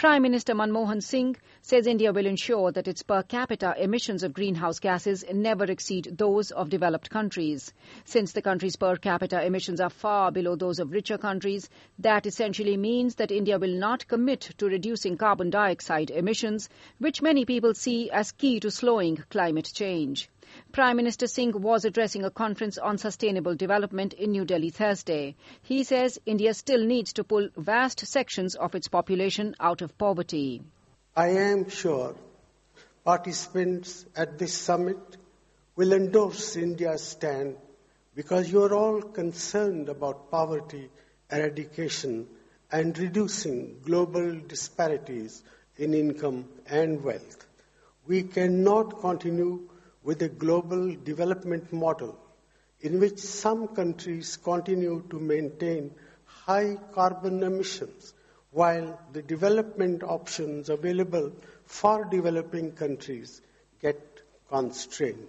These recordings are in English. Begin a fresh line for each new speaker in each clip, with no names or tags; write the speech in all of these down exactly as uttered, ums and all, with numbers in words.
Prime Minister Manmohan Singh says India will ensure that its per capita emissions of greenhouse gases never exceed those of developed countries. Since the country's per capita emissions are far below those of richer countries, that essentially means that India will not commit to reducing carbon dioxide emissions, which many people see as key to slowing climate change. Prime Minister Singh was addressing a conference on sustainable development in New Delhi Thursday. He says India still needs to pull vast sections of its population out of poverty.
I am sure participants at this summit will endorse India's stand because you are all concerned about poverty eradication and reducing global disparities in income and wealth. We cannot continue with a global development model in which some countries continue to maintain high carbon emissions while the development options available for developing countries get constrained.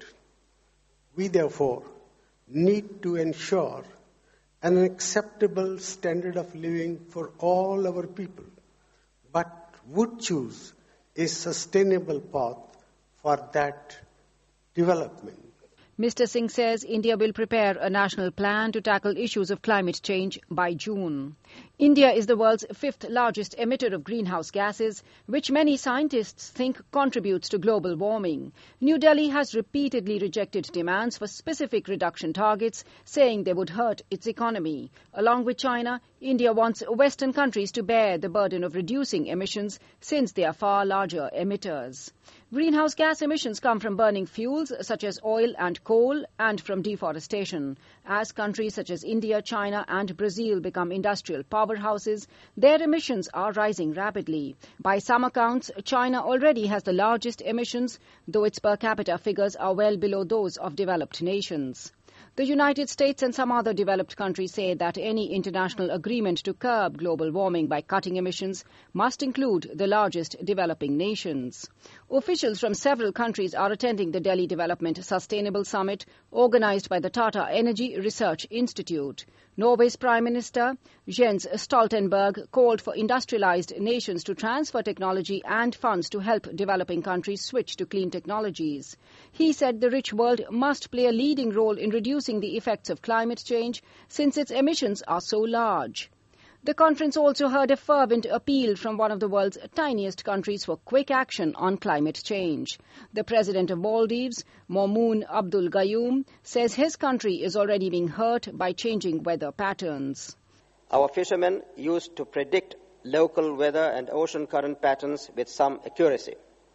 We therefore need to ensure an acceptable standard of living for all our people, but would choose a sustainable path for that development.
Mister Singh says India will prepare a national plan to tackle issues of climate change by June. India is the world's fifth largest emitter of greenhouse gases, which many scientists think contributes to global warming. New Delhi has repeatedly rejected demands for specific reduction targets, saying they would hurt its economy. Along with China, India wants Western countries to bear the burden of reducing emissions since they are far larger emitters. Greenhouse gas emissions come from burning fuels such as oil and coal and from deforestation. As countries such as India, China and Brazil become industrial powerhouses, their emissions are rising rapidly. By some accounts, China already has the largest emissions, though its per capita figures are well below those of developed nations. The United States and some other developed countries say that any international agreement to curb global warming by cutting emissions must include the largest developing nations. Officials from several countries are attending the Delhi Development Sustainable Summit organized by the Tata Energy Research Institute. Norway's Prime Minister Jens Stoltenberg called for industrialized nations to transfer technology and funds to help developing countries switch to clean technologies. He said the rich world must play a leading role in reducing the effects of climate change since its emissions are so large. The conference also heard a fervent appeal from one of the world's tiniest countries for quick action on climate change. The president of Maldives, Maumoon Abdul Gayoom, says his country is already being hurt by changing weather patterns.
Our fishermen used to predict local weather and ocean current patterns with some accuracy.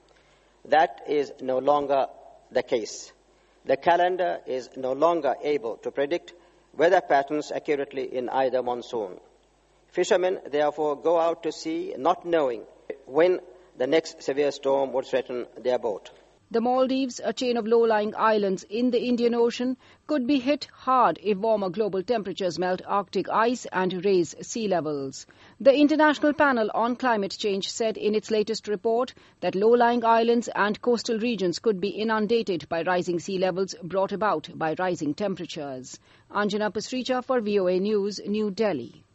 That is no longer the case. The calendar is no longer able to predict weather patterns accurately in either monsoon. Fishermen, therefore, go out to sea not knowing when the next severe storm would threaten their boat.
The Maldives, a chain of low-lying islands in the Indian Ocean, could be hit hard if warmer global temperatures melt Arctic ice and raise sea levels. The International Panel on Climate Change said in its latest report that low-lying islands and coastal regions could be inundated by rising sea levels brought about by rising temperatures. Anjana Pasricha for V O A News, New Delhi.